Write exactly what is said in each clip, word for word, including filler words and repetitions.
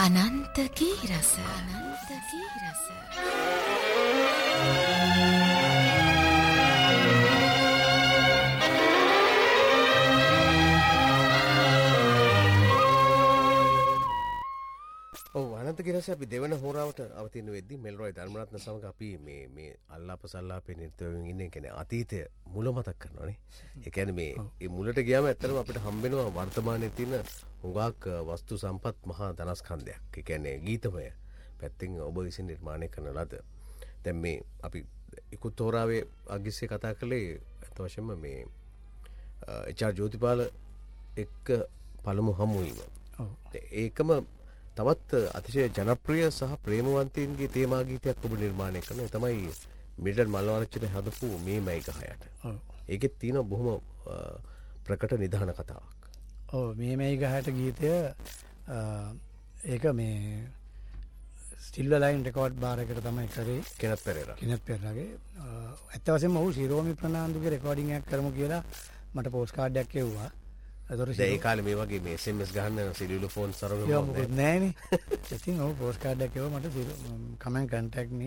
අනන්ත ගී රස අනන්ත ගී රස ඔව් අනන්ත ගී රස අපි දෙවන හෝරාවට අවතීන වෙද්දී මෙල්රොයි ධර්මරත්න සමග අපි මේ මේ අල්ලාප සල්ලාපේ නිර්තවයෙන් ඉන්නේ කියන්නේ අතීතය මුල මතක් කරනවානේ. ඒ කියන්නේ මේ මේ මුලට ගියාම ඇත්තටම අපිට හම්බ වෙනවා වර්තමානයේ තියෙන හුඟක් වස්තු සම්පත් මහා ධනස්කන්ධයක්. ඒ කියන්නේ ගීතමය පැත්තෙන් ඔබ විසින් නිර්මාණය කරන ලද. දැන් මේ අපි ඉක්ුත් හෝරාවේ අගිස්සේ කතා කළේ අත වශයෙන්ම මේ එච්.ආර්. ජෝතිපාල එක්ක පළමු හමුවීම. ඔව්. ඒකම තවත් අතිශය ජනප්‍රිය සහ ප්‍රේමවන්තයින්ගේ තේමා ගීතයක් ඔබ නිර්මාණය කරනවා. ඒ තමයි මිල්ටන් මල්ලවආරච්චිට හදපු මේ මයි ගහයට. ඔව්. ඒකෙත් තියෙන බොහොම ප්‍රකට නිධාන කතාවක්. ඔව් මේ මයි ගහයට ගීතය ඒක මේ ස්ටිල්වර් ලයින් රෙකෝඩ් බාර් එකට තමයි කරේ කෙනත් පෙරේරා. කෙනත් පෙරේරාගේ ඇත්ත වශයෙන්ම ඔහු ශිරෝමි ප්‍රනාන්දුගේ රෙකෝඩින් එකක් කරමු කියලා මට පෝස්ට් කාඩ් එකක් එව්වා. ඒ කාලේ මේ වගේ මේ එස් එම් එස් ගහන්න සිලියුලර් ෆෝන් සරවම මොකද නෑනේ. ඉතින් ඔව් පෝස්ට් කාඩ් එකක් එවුවා මට come and contact me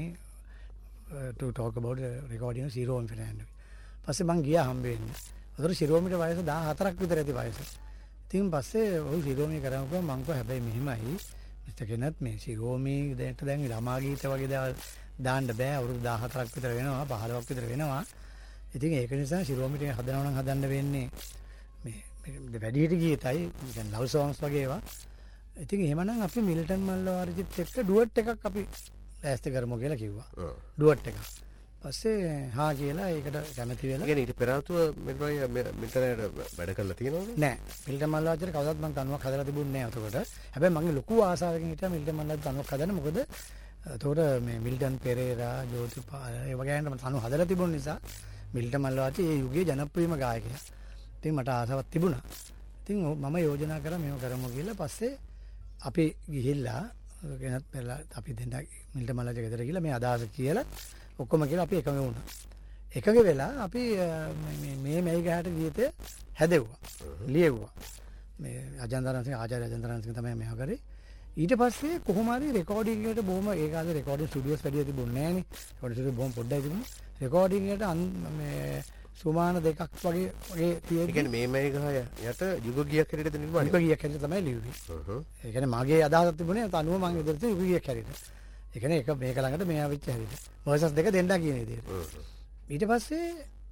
to talk about the recording of Shiromi ප්‍රනාන්දුගේ. පස්සේ මං ගියා හම්බෙන්න. අතන ශිරෝමිට වයස දාහතරක් විතර ඇති වයස. ඉතින් පස්සේ ඔහු ශිරෝමි කරනකොට මං කිව්වා හැබැයි මෙහිමයි මිස්ටර් කෙනත් මේ ශිරෝමි දැන්ට දැන් ළමා ගීත වගේ දේවල් දාන්න බෑ. අවුරුදු දාහතරක් විතර වෙනවා පහළොවක් විතර වෙනවා. ඉතින් ඒක නිසා ශිරෝමිට හදනවා නම් හදන්න වෙන්නේ මේ වැඩිහිටි ගීතයි දැන් ලව් සොන්ග්ස් වගේ ඒවා. ඉතින් එහෙමනම් අපි මිල්ටන් මල්ලවආරච්චිත් එක්ක ඩුවට් එකක් අපි ලෑස්ති කරමු කියලා කිව්වා. ඩුවට් එකක්. පස්සේ හා කියලා ඒකට කැමති වෙලා. ඒ කියන්නේ ඊට පෙර ආතුව මෙල්රොයි මිල්ටන්ට වැඩ කරලා තියෙනවද? නෑ. මිල්ටන් මල්ලවආරච්චිට කවදාවත් මම තනුවක් හදලා තිබුණේ නෑ එතකොට. හැබැයි මගේ ලොකු ආසාවකින් හිටියා මිල්ටන් මල්ලවආරච්චි තනුවක් හදන්න. මොකද එතකොට මේ මිල්ටන් පෙරේරා, ජෝතිපාල ඒ වගේ අයන්ට මම තනුව හදලා තිබුණ නිසා මිල්ටන් මල්ලවආරච්චි ඒ යුගයේ ජනප්‍රියම ගායකයා. ඉතින් මට ආසාවක් තිබුණා. ඉතින් මම යෝජනා කරා මේව කරමු කියලා. පස්සේ අපි ගිහිල්ලා කෙනත් පෙරලා අපි දෙන්න මිල්ටන් මල්ලවආරච්චි ගෙදර ගිහලා මේ අදහස කියලා ඔක්කොම කියලා අපි එකඟ වුණා. එකඟ වෙලා අපි මේ මේ මයි ගහට ගීතය හැදෙව්වා. ලියවුවා. මේ අජන්තරන් සිංහ ආචාර්ය අජන්තරන් සිංහ තමයි මේව කරේ. ඊට පස්සේ කොහොම හරි රෙකෝඩින් එකට බොහොම ඒ කාලේ රෙකෝඩින් ස්ටුඩියෝස් වැඩි තිබුණේ නෑනේ. රෙකෝඩින් ස්ටුඩියෝ බොහොම පොඩ්ඩයි තිබුණේ. රෙකෝඩින් එකට මේ සුමාන දෙකක් වගේ වගේ තියෙන්නේ. ඒ කියන්නේ මේ මයි ගහ යට යුග ගීයක් හැටියට නිර්මාණය. යුග ගීයක් හැටියට තමයි ලියුවේ. හ්ම්. ඒ කියන්නේ මගේ අදහසක් තිබුණේ තනුව මම ඉදිරියට යුග ගීයක් හැටියට. ඒ කියන්නේ එක මේක ළඟට මෙයා වෙච්ච හැටියට. මොකද දෙක දෙන්නා කියන විදිහට. ඊට පස්සේ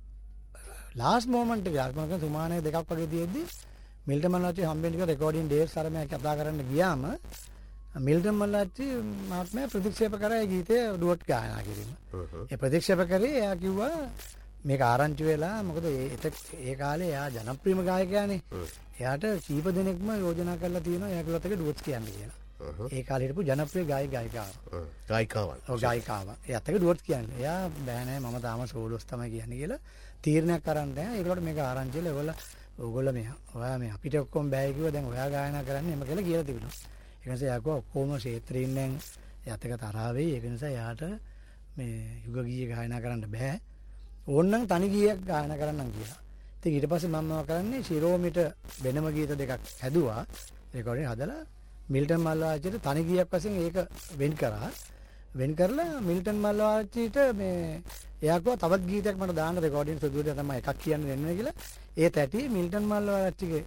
ලාස්ට් මොමන්ට් එක යාත්මක සුමානේ දෙකක් වගේ තියෙද්දි මිල්ටන් මල්ලවආරච්චි හම්බෙන්න කියලා රෙකෝඩින් ඩේට්ස් අර මම කතා කරන්න ගියාම මිල්ටන් මල්ලවආරච්චි මහත්මයා ප්‍රතික්ෂේප කරා ඒ ගීතය ඩුවට් ගායනා කිරීම. ඒ ප්‍රතික්ෂේප කරේ එයා කිව්වා මේක ආරංචි වෙලා මොකද ඒ කාලේ එයා ජනප්‍රියම ගායකයානේ. එයාට කීප දෙනෙක්ම යෝජනා කරලා තියෙනවා එයාගලත් එක ඩුවට්ස් කියන්න කියලා. ඒ කාලේ හිටපු ජනප්‍රිය ගායක ගායිකාවක්. ගායිකාවක්. ඔව් ගායිකාවක්. එයාත් එක ඩුවට්ස් කියන්නේ. එයා බෑ නෑ මම තාම සෝලෝස් තමයි කියන්නේ කියලා තීරණයක් කරන් නැහැ. ඒගොල්ලෝට මේක ආරංචි වෙලා ඒගොල්ලෝ ඕගොල්ලෝ මේ ඔයා මේ අපිට ඔක්කොම බෑ කිව්වා දැන් ඔයා ගායනා කරන්නේ එම කියලා කියලා තිබුණා. ඒ නිසා එයා කිව්වා ඔක්කොම ක්ෂේත්‍රයෙන් දැන් එයාත් එක තරහ වෙයි. ඒක නිසා එයාට මේ යුග ගීය ගායනා කරන්න බෑ. ඕන්නම් තනි ගීයක් ගායනා කරන්නම් කියලා. ඉතින් ඊට පස්සේ මම මොකද කරන්නේ ශිරෝමිට වෙනම ගීත දෙකක් හැදුවා. රෙකෝඩින් හදලා මිල්ටන් මල්ලවආරච්චිට තනි ගීයක් වශයෙන් ඒක වෙන් කරා. වෙන් කරලා මිල්ටන් මල්ලවආරච්චිට මේ එයා කිව්වා තවත් ගීතයක් මට දාන්න රෙකෝඩින් ස්ටුඩියෝට තමයි එකක් කියන්න දෙන්නේ කියලා. ඒ තැටි මිල්ටන් මල්ලවආරච්චිගේ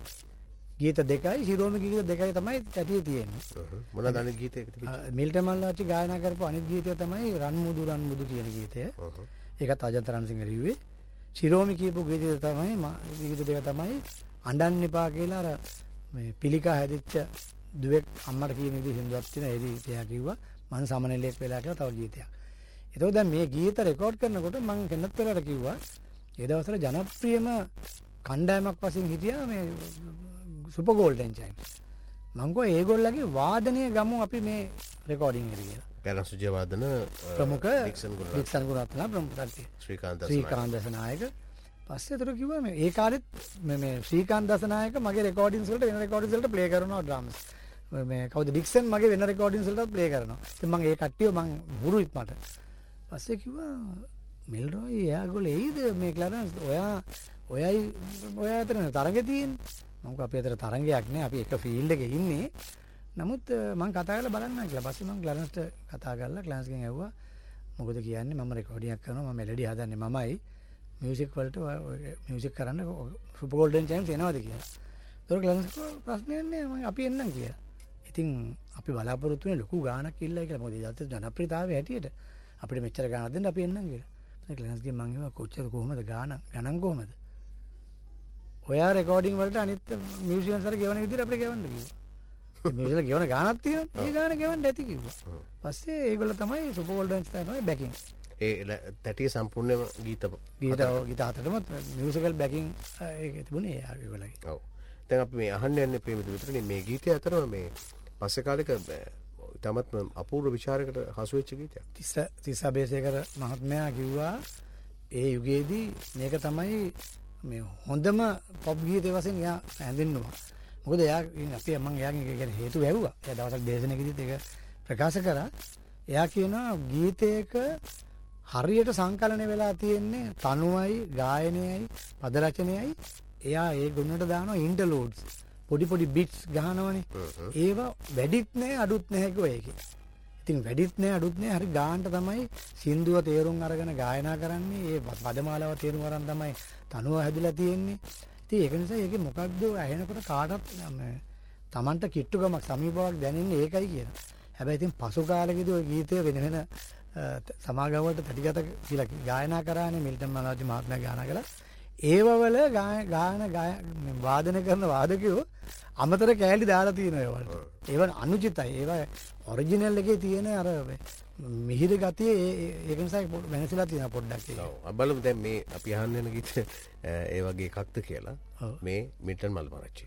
ගීත දෙකයි ශිරෝමි ගීත දෙකයි තමයි තැටියේ තියෙන්නේ. මොනවාද අනිත් ගීතයක තිබෙන්නේ? මිල්ටන් මල්ලවආරච්චි ගායනා කරපු අනිත් ගීතය තමයි රන් මුදු රන් මුදු කියන ගීතය. ඒකත් අජන්තරන් සිංහ ලිව්වේ. ශිරෝමි කියපු ගීතය තමයි ගීත දෙක තමයි අඬන්න එපා කියලා අර මේ පිළිකා හැදිච්ච දුවෙක් අම්මට කියන විදිහ හින්දුවක් තියෙන ඒ ගීතය කිව්වා. මම සමනලෙක් වෙලා කියලා තව ගීතයක්. ඒතකොට දැන් මේ ගීත රෙකෝඩ් කරනකොට මම කෙනත් පෙරේරාට කිව්වා ඒ දවස්වල ජනප්‍රියම කණ්ඩායමක් වශයෙන් හිටියා මේ සුපර් ගෝල්ඩන් චයිල්ඩ්ස්. මම කිව්වා ඒගොල්ලගේ වාදනය ගමු අපි මේ රෙකෝඩින් එකට කියලා. පැන සුජය වාදන ප්‍රමුඛ ඩික්සන් ගුණරත්න ප්‍රමුඛ ශ්‍රීකාන්ත ශ්‍රීකාන්ත දසනායක. පස්සේ ඒතර කිව්වා මේ ඒ කාලෙත් මේ මේ ශ්‍රීකාන්ත දසනායක මගේ රෙකෝඩින්ස් වලට වෙන රෙකෝඩින්ස් වලට ප්ලේ කරනවා ඩ්‍රම්ස්. මේ කවුද ඩික්සන් මගේ වෙන රෙකෝඩින්ස් වලට ප්ලේ කරනවා. ඉතින් මම ඒ කට්ටිය මම හුරුයිත් මට. පස්සේ කිව්වා මෙල්රොයි එයාගොල්ලෝ එයිද මේ ක්ලරන්ස් ඔයා ඔයයි ඔයා අතර තරඟේ තියෙන්නේ. මම කිව්වා අපි අතර තරඟයක් නෑ අපි එක ෆීල්ඩ් එකේ ඉන්නේ. නමුත් මම කතා කරලා බලන්න කියලා. පස්සේ මම ක්ලැරන්ස්ට කතා කරලා ක්ලැරන්ස්ගෙන් ඇහුවා මොකද කියන්නේ මම රෙකෝඩින්ග් කරනවා මම මෙලඩි හදන්නේ මමයි මියුසික් වලට මියුසික් කරන්න සුපර් ගෝල්ඩන් චෑන්ස් එනවාද කියලා. ඒක ක්ලැරන්ස් ප්‍රශ්නයක් නෑ මම අපි එන්නම් කියලා. ඉතින් අපි බලාපොරොත්තු වෙන ලොකු ගාණක් ඉල්ලයි කියලා. මොකද ඊට ජනප්‍රියතාවය හැටියට අපිට මෙච්චර ගාණක් දෙන්න අපි එන්නම් කියලා. ඒ ක්ලැරන්ස්ගෙන් මම කිව්වා කොච්චර කොහමද ගාණ ගණන් කොහමද? ඔයා රෙකෝඩින්ග් වලට අනිත් මියුසිෂියන්ස් වල ගෙවන විදිහට අපිට ගෙවන්න කිව්වා. මේක ගෙවන ගාණක් තියෙනවා. ඒ ගාණ ගෙවන්න ඇති කිව්වා. පස්සේ ඒගොල්ලෝ තමයි සුපර් ගෝල්ඩන්ස් තමයි බැකින්. ඒ තැටිය සම්පූර්ණයෙන්ම ගීත ගීත ගීත හතරටම මියුසිකල් බැකින් ඒක තිබුණේ ඒගොල්ලෝගේ. ඔව්. දැන් අපි මේ අහන්න යන්නේ ප්‍රේමිත විතරනේ මේ ගීතය අතරම මේ පස්සේ කාලෙක තමත් අපූර්ව විචාරයකට හසු වෙච්ච ගීතයක්. තිස්ස තිස්ස බේසේකර මහත්මයා කිව්වා ඒ යුගයේදී මේක තමයි මේ හොඳම පොප් ගීතය වශයෙන් එයා හැඳින්වුවා. මොකද එයා අපි මම එයාගෙන් හේතු වැහුවා. එයා දවසක් දේශනාවකදීත් ඒක ප්‍රකාශ කරා. එයා කියනවා ගීතයක හරියට සංකලනය වෙලා තියෙන්නේ තනුවයි, ගායනයයි, පද රචනයයි. එයා ඒ ගුණට දානවා ඉන්ටර්ලූඩ්ස්. පොඩි පොඩි බිට්ස් ගහනවනේ. ඒවා වැඩිත් නැහැ අඩුත් නැහැ කිව්වා ඒකේ. ඉතින් වැඩිත් නැහැ අඩුත් නැහැ හරි ගානට තමයි සින්දුව තේරුම් අරගෙන ගායනා කරන්නේ. ඒ පදමාලාව තේරුම් අරන් තමයි තනුව හැදිලා තියෙන්නේ. ඉතින් ඒක නිසා ඒකේ මොකක්ද ඇහෙනකොට කාටත් තමන්ට කිට්ටුකමක් සමීපවක් දැනෙන්නේ ඒකයි කියන. හැබැයි ඉතින් පසු කාලෙකදී ওই ගීතය වෙන වෙන සමාගම් වලට තටිගත කියලා ගායනා කරානේ මිල්ටන් මනෝජ් මහත්මයා ගායනා කළා. ඒවවල ගායන වාදන කරන වාදකයෝ අමතර කෑලි දාලා තියෙනවා ඒවලට. ඒවා අනුචිතයි. ඒවා ඔරිජිනල් එකේ තියෙන අර මිහිර ගතිය ඒක නිසා වෙනසලා තියෙනවා පොඩ්ඩක් ඒක. ඔව්. බලමු දැන් මේ අපි අහන්න යන ගීත ඒ වගේ එකක්ද කියලා. මේ මිල්ටන් මල්මරච්චි.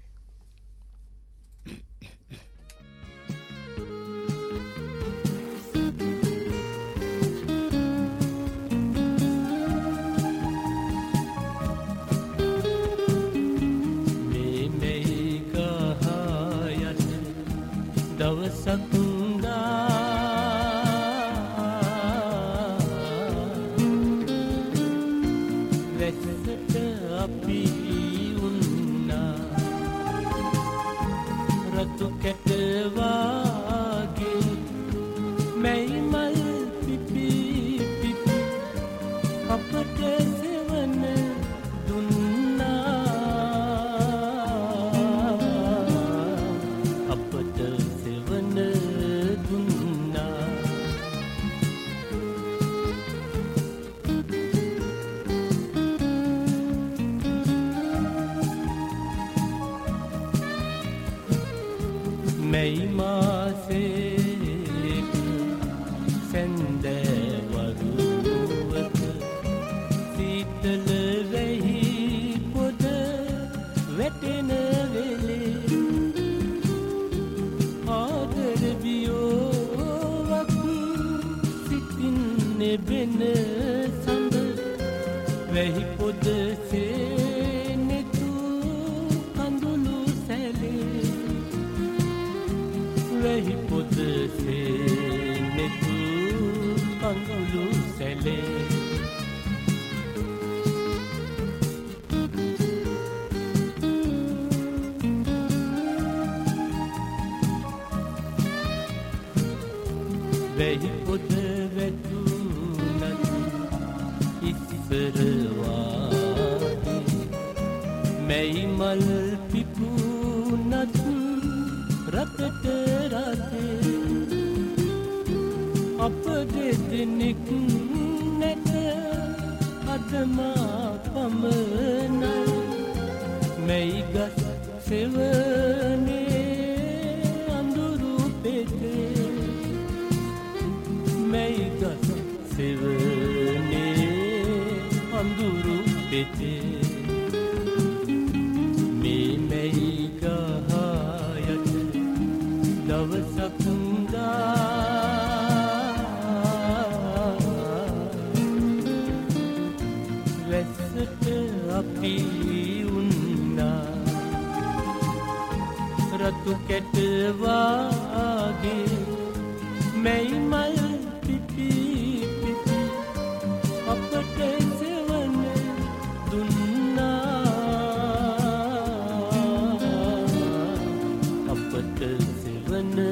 When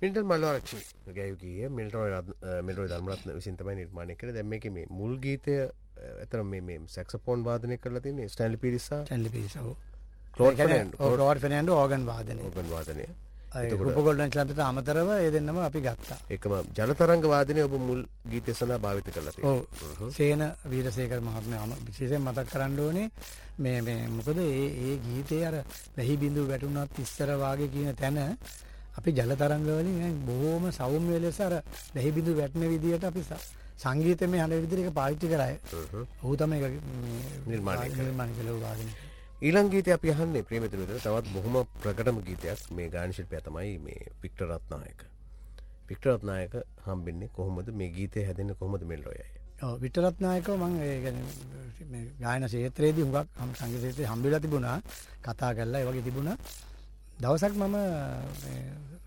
මිල්ටන් මල්ලවරච්චි ගැයුගිය මිල්ටරෝයි මිල්ටරෝයි ධර්මරත්න විසින් තමයි නිර්මාණය කළේ. දැන් මේකේ මේ මුල් ගීතය අතර මේ මේ සැක්සෆෝන් වාදනය කරලා තියෙන්නේ ස්ටැන්ලි පීරිසා. ස්ටැන්ලි පීරිසා. ක්ලෝඩ් ෆර්නැන්ඩෝ. ක්ලෝඩ් ෆර්නැන්ඩෝ ඕගන් වාදනය. ඕගන් වාදනය. රූප ගෝල්ඩන් ක්ලබ්ට අමතරව ඒ දෙන්නම අපි ගත්තා. ඒකම ජනතරංග වාදනය ඔබ මුල් ගීතය සඳහා භාවිත කරලා තියෙනවා. ඔව්. සේන වීරසේකර මහත්මයා විශේෂයෙන් මතක් කරන්න ඕනේ මේ මේ මොකද ඒ ඒ ගීතේ අර වැහි බිඳු වැටුණත් ඉස්සර වාගේ කියන තැන අපි ජල තරංග වලින් බොහොම සෞම්‍ය ලෙස අර වැහි බිඳු වැටෙන විදියට අපි සංගීතමය හඬ විදිහට ඒක පාවිච්චි කරා. ඔහු තමයි ඒක නිර්මාණය කළේ වාදනය. ඊළඟ ගීතය අපි අහන්නේ ප්‍රේමතුල විතර තවත් බොහොම ප්‍රකටම ගීතයක්. මේ ගායන ශිල්පියා තමයි මේ වික්ටර් රත්නායක. වික්ටර් රත්නායක හම්බෙන්නේ කොහොමද? මේ ගීතය හැදෙන්නේ කොහොමද මෙල්රොයයි? ඔව් වික්ටර් රත්නායකව මම ඒ කියන්නේ මේ ගායන ක්ෂේත්‍රයේදී හුඟක් හම් සංගීත ක්ෂේත්‍රයේ හම්බෙලා තිබුණා. කතා කරලා ඒ වගේ තිබුණා. දවසක් මම මේ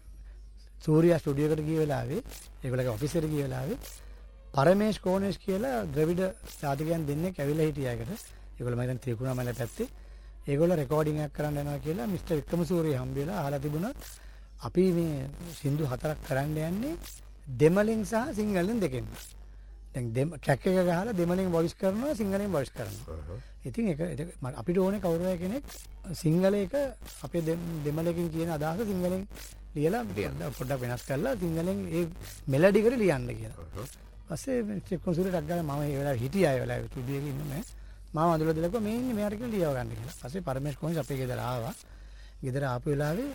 සූර්යා ස්ටුඩියෝ එකට ගිය වෙලාවේ ඒගොල්ලගේ ඔෆිස් එකට ගිය වෙලාවේ පරමේෂ් කෝනේෂ් කියලා ද්‍රවිඩ ජාතිකයන් දෙන්නෙක් ඇවිල්ලා හිටියා එකට. ඒගොල්ලෝ මම දැන් ත්‍රිකුණාමල පැත්තේ ඒගොල්ලෝ රෙකෝඩින් එකක් කරන්න යනවා කියලා මිස්ටර් වික්‍රමසූරිය හම්බෙලා අහලා තිබුණා අපි මේ සින්දු හතරක් කරන්න යන්නේ දෙමළෙන් සහ සිංහලෙන් දෙකෙන්. දැන් දෙම ට්‍රැක් එක ගහලා දෙමළෙන් වොයිස් කරනවා සිංහලෙන් වොයිස් කරනවා. ඉතින් ඒක අපිට ඕනේ කවුරු හරි කෙනෙක් සිංහල එක අපේ දෙමළකින් කියන අදහස සිංහලෙන් ලියලා පොඩ්ඩක් වෙනස් කරලා සිංහලෙන් ඒ මෙලඩි එකට ලියන්න කියලා. පස්සේ වික්‍රමසූරිය ටක් ගාලා මම ඒ වෙලාවේ හිටියා ඒ වෙලාවේ ස්ටුඩියෝ එකේ ඉන්නේ. මාව අඳුරලා දෙලකෝ මේ ඉන්නේ මෙයාට කියලා ලියව ගන්න කියලා. පස්සේ පරමේෂ් කොහොමද අපේ ගෙදර ආවා. ගෙදර ආපු වෙලාවේ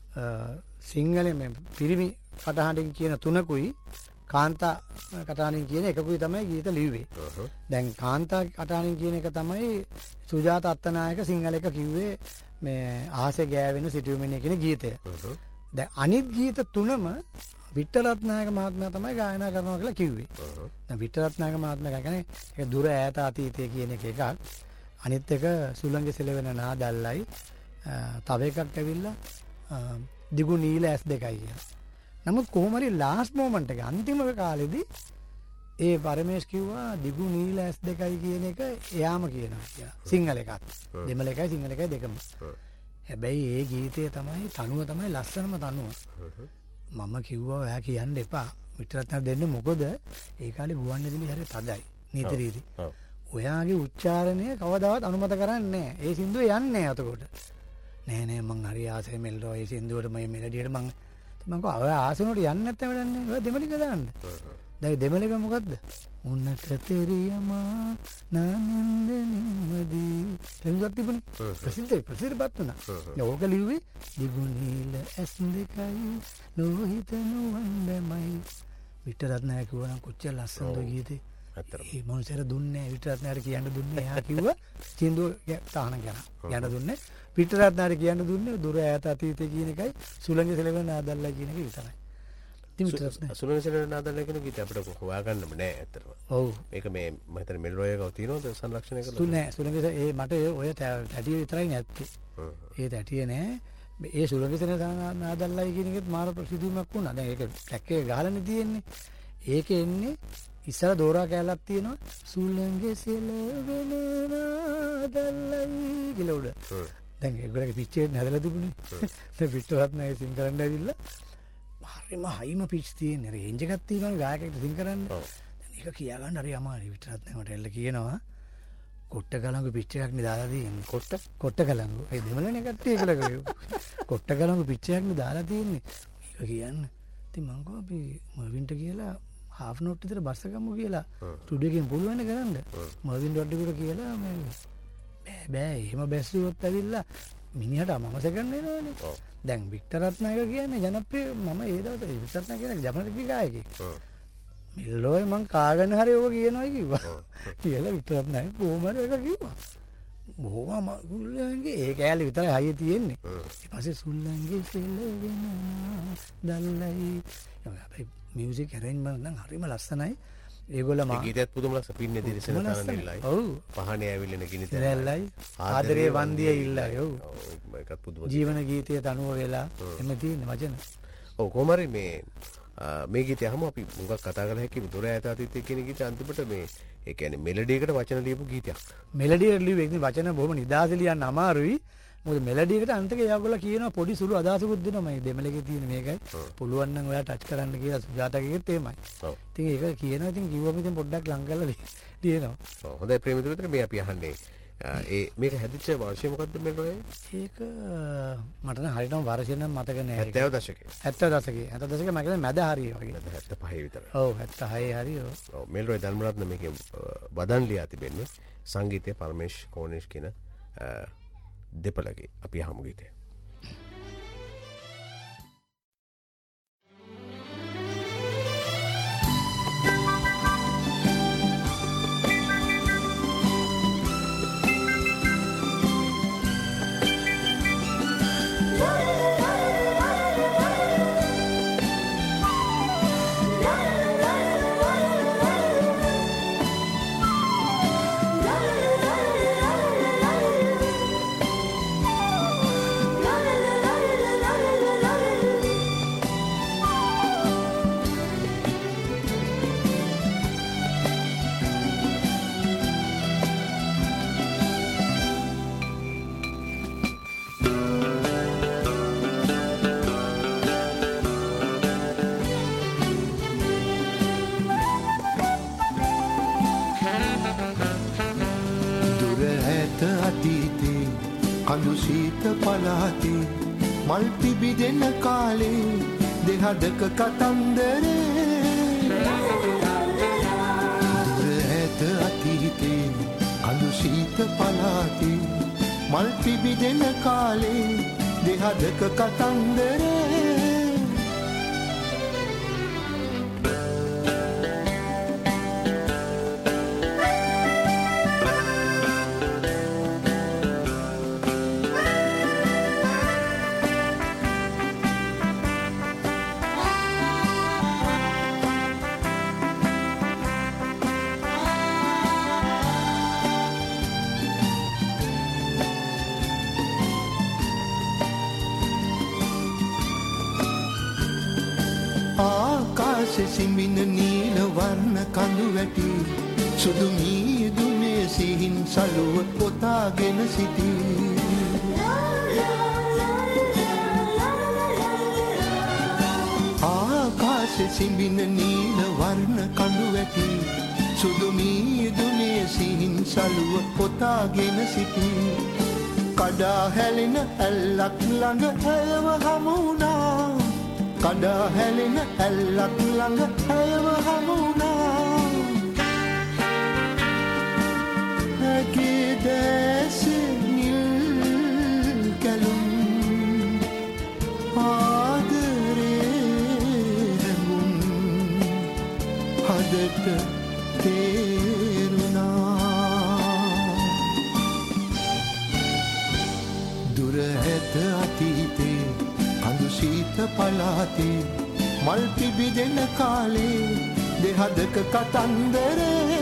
සිංහලෙන් මේ පිරිමි කටහඬින් කියන තුනකුයි කාන්තා කටහඬින් කියන එකකුයි තමයි ගීත ලිව්වේ. දැන් කාන්තා කටහඬින් කියන එක තමයි සුජාත අත්තනායක සිංහල එක කිව්වේ මේ ආසේ ගෑවෙන සිටුමිනේ කියන ගීතය. දැන් අනිත් ගීත තුනම වික්ටර් රත්නායක මහත්මයා තමයි ගායනා කරනවා කියලා කිව්වේ. දැන් වික්ටර් රත්නායක මහත්මයා කියන්නේ ඒක දුර ඈත අතීතය කියන එක එකක්. අනිත් එක සුළඟ සෙලවෙන නාදල්ලයි තව එකක් ඇවිල්ලා දිගු නීල ඇස් දෙකයි කියලා. නමුත් කොහොම හරි ලාස්ට් මොමන්ට් එක අන්තිම කාලෙදී ඒ පරමේෂ් කිව්වා දිගු නීල ඇස් දෙකයි කියන එක එයාම කියනවා කියලා. සිංහල එකත්. දෙමළ එකයි සිංහල එකයි දෙකම. හැබැයි ඒ ගීතය තමයි තනුව තමයි ලස්සනම තනුව. මම කිව්වා ඔයා කියන්න එපා. වික්ටර් රත්නායක දෙන්න මොකද ඒ කාලේ ගුවන්විදුලි හරිය තදයි. නීති රීති. ඔයාගේ උච්චාරණය කවදාවත් අනුමත කරන්නේ නැහැ. ඒ සින්දුව යන්නේ නැහැ අතකොට. නෑ නෑ මං හරි ආසයි මෙල්රෝ ඒ සින්දුවට මම මෙලඩියට මං මං කව ඔය ආසනට යන්නේ නැත්නම් වැඩන්නේ. ඔය දෙමළක දාන්න. දැන් දෙමළක මොකද්ද? උන්නත තෙරියමා නන්ද නිමදී. එන්නත් තිබුණේ. ප්‍රසිද්ධ ප්‍රසිද්ධපත් වුණා. දැන් ඕක ලිව්වේ දිගුනීල ඇස් දෙකයි නොහිතනු වන්දමයි. වික්ටර් රත්නායක වුණා කොච්චර ලස්සනද ගීතේ. ඒ මොනසර දුන්නේ වික්ටර් රත්නායක කියන්න දුන්නේ. එයා කිව්වා සින්දුව තාහන කරා. යන්න දුන්නේ. වික්ටර් රත්නායක කියන්න දුන්නේ දුර ඈත අතීතය කියන එකයි සුළඟ සෙලවෙන නාදල්ලා කියන එක විතරයි. සුළඟ සෙලවෙන නාදල්ලා කියන ගීත අපිට හොයාගන්නම නෑ ඇත්තටම. ඔව්. මේක මේ මම හිතන්නේ මෙල්රොය එකව තියෙනවද සංරක්ෂණය කරලා? තුනේ සුළඟ ඒ මට ඔය තැටිය විතරයි නැත්තේ. ඒ තැටිය නෑ. ඒ සුළඟ සෙලවෙන නාදල්ලා කියන එකත් මාර ප්‍රසිද්ධියක් වුණා. දැන් ඒක ට්‍රැක් එක ගහලානේ තියෙන්නේ. ඒකේ එන්නේ ඉස්සර දෝරා කැලක් තියෙනවා සුළඟ සෙලවෙන නාදල්ලයි කියලා උඩ. දැන් ඒගොල්ලෝගේ පිච් එක හදලා තිබුණේ. දැන් වික්ටර් රත්නායක සිං කරන්න ඇවිල්ලා හරිම හයිම පිච් තියෙන රේන්ජ් එකක් තියෙනවා ගායකයෙක්ට සිං කරන්න. දැන් ඒක කියා ගන්න හරි අමාරුයි. වික්ටර් රත්නායකට එල්ල කියනවා කොට්ට ගලංගු පිච් එකක් නේ දාලා තියෙන්නේ. කොට්ට කොට්ට ගලංගු. ඒ දෙමළනේ කට්ටිය කියලා කිව්වා. කොට්ට ගලංගු පිච් එකක් නේ දාලා තියෙන්නේ. ඒක කියන්න. ඉතින් මං ගෝ අපි මර්වින්ට කියලා හාෆ් නෝට් විතර බස් එකමු කියලා ස්ටුඩියෝ එකෙන් පුළුවන් කරන්න. මර්වින් ඩොඩ්ඩිකට කියලා මේ බෑ බෑ එහෙම බැස්සුවොත් ඇවිල්ලා මිනිහට මම සෙකන්ඩ් වෙනවනේ. දැන් වික්ටර් රත්නායක කියන්නේ ජනප්‍රිය මම ඒ දවස්වල වික්ටර් රත්නායක කියන්නේ ජනප්‍රිය ගායකයෙක්. මෙල්ලෝයි මං කාගෙන හරි ඔබ කියනවා කිව්වා. කියලා වික්ටර් රත්නායක කොහොම හරි එක කිව්වා. බොහොම සුල්ලංගේ ඒ කෑලි විතරයි හයිය තියෙන්නේ. ඊට පස්සේ සුල්ලංගේ සෙලවෙන දල්ලයි. අපේ මියුසික් ඇරේන්ජ්මන්ට් නම් හරිම ලස්සනයි. ඒගොල්ලෝ මා ගීතයත් පුදුම ලස්සන පින්නේ දිරිසෙන තරනෙල්ලයි. ඔව්. පහනේ ඇවිල්ලෙන ගිනි තැනල්ලයි. ආදරේ වන්දිය ඉල්ලයි. ඔව්. ඒකත් පුදුම. ජීවන ගීතයේ තනුව වෙලා එන්න තියෙන වචන. ඔව් කොහොම හරි මේ මේ ගීතය අහමු අපි මුගක් කතා කරලා හැකි දුර ඈත අතීතයේ කියන ගීතය අන්තිමට මේ ඒ කියන්නේ මෙලඩි එකට වචන ලියපු ගීතයක්. මෙලඩි එකට ලියුවේ වචන බොහොම නිදාස ලියන්න අමාරුයි. මොකද මෙලඩි එකට අන්තික එයාගොල්ලෝ කියනවා පොඩි සුළු අදහසකුත් දෙනවා මම දෙමළගේ තියෙන මේකයි පුළුවන් නම් ඔයා ටච් කරන්න කියලා සුජාතකගෙත් එහෙමයි. ඔව්. ඉතින් ඒක කියනවා ඉතින් කිව්වම ඉතින් පොඩ්ඩක් ලං කරලා තියෙනවා. ඔව් හොඳයි ප්‍රේමිතුමිතර මේ අපි අහන්නේ ඒ මේක හැදිච්ච වර්ෂය මොකද්ද මෙලොවේ? ඒක මට නම් හරියටම වර්ෂය නම් මතක නෑ. හැත්තෑ දශකයේ. හැත්තෑ දශකයේ. හැත්තෑ දශකයේ මම කියන්නේ මැද හරිය වගේ. හැත්තෑ පහ විතර. ඔව් හැත්තෑ හය හරිය. ඔව් මෙලොවේ ධර්මරත්න මේකේ වදන් ලියා තිබෙන්නේ සංගීතය පරමේශ් කෝණේෂ් කියන දෙපළගේ අපි අහමු ගීතය. කඳු සීත පලාතේ මල් පිබිදෙන කාලේ දෙහදක කතන්දරේ දුර ඇත අතීතේ කඳු සීත පලාතේ මල් පිබිදෙන කාලේ දෙහදක කතන්දරේ සිමින නීල වර්ණ කඳු වැටි සුදු මීදුමේ සිහින් සලුව පොතාගෙන සිටි ආකාශෙ සිමින නීල වර්ණ කඳු වැටි සුදු මීදුමේ සිහින් සලුව පොතාගෙන සිටි කඩා හැලෙන ඇල්ලක් ළඟ ඇයව හමු වුණා කඩා හැලෙන ඇල්ලක් ළඟ ඇයව හමු වුණා ඇගේ දැසේ නිල් කැලුම් ආදරේ හැඟුම් හදට තේරුණා දුර ඇත අතීතේ කඳු සීත පලාතේ මල් පිබිදෙන කාලේ දෙහදක කතන්දරේ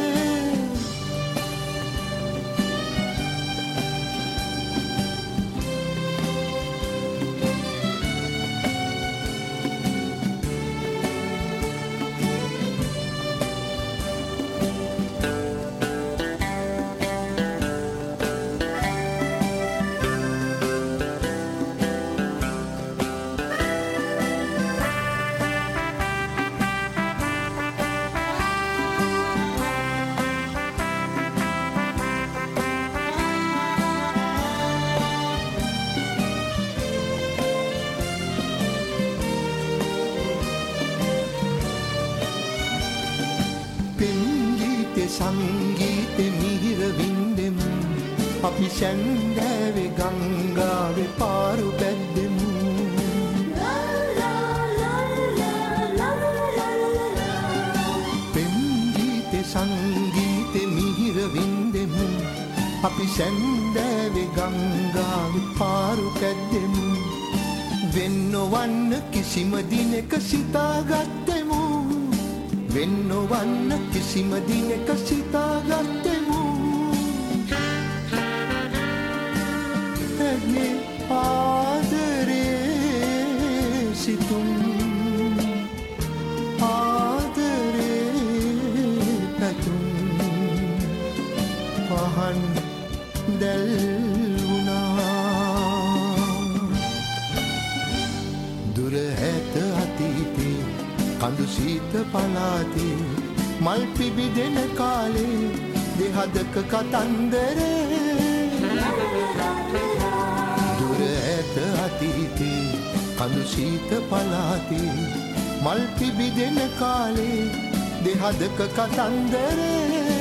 සංගීත මිහිර වින්දෙමු අපි සැන්දෑවේ ගංගාවේ පාරු බැද්දෙමු පෙම්ගීත සංගීත මිහිර වින්දෙමු අපි සැන්දෑවේ ගංගාවේ පාරු බැද්දෙමු වෙන්නවන්න කිසිම දිනක සිතාගත්තෙමු වෙන්නවන්න කිසිම දිනක සිතාගත්තෙමු ඇගේ ආදරේ සිතුම් ආදරේ පැතුම් පහන් දැල් වුණා පලාතේ මල් පිබිදෙන කාලේ දෙහදක කතන්දරේ දුර ඇත අතීතේ කඳු සීත පලාතේ මල් පිබිදෙන කාලේ දෙහදක කතන්දරේ